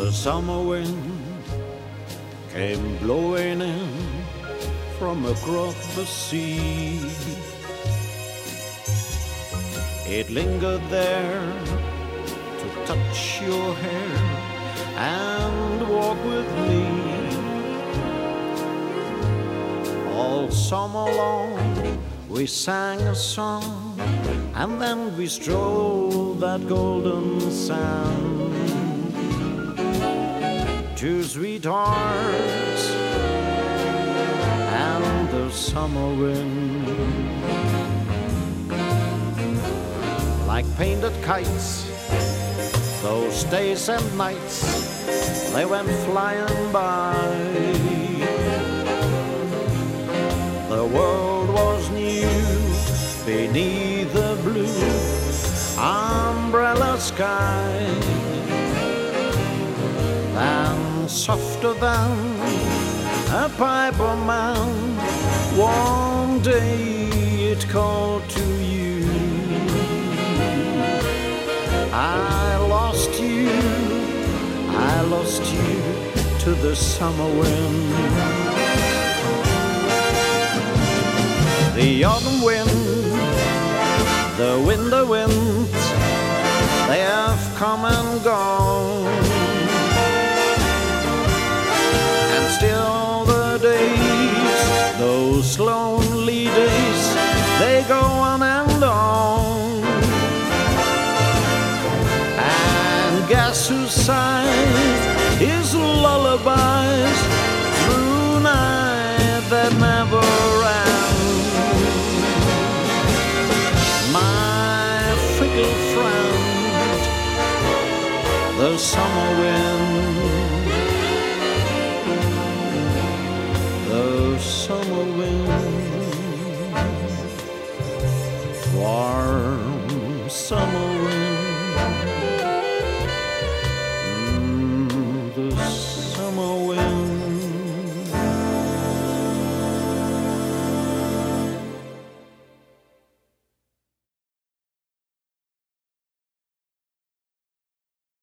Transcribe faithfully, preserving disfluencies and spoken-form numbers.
The summer wind came blowing in from across the sea. It lingered there to touch your hair and walk with me. All summer long we sang a song, and then we strolled that golden sand. Two sweethearts and the summer wind, like painted kites, those days and nights, they went flying by. The world was new beneath the blue umbrella sky, and softer than a piper man, one day it called to you. I lost you, I lost you to the summer wind. The autumn wind, the winter winds, they have come and gone, and still the days, those lonely days, they go on and on. And guess who sighs his lullabies through night that never ends? My fickle friend, the summer wind, the summer wind, warm summer wind.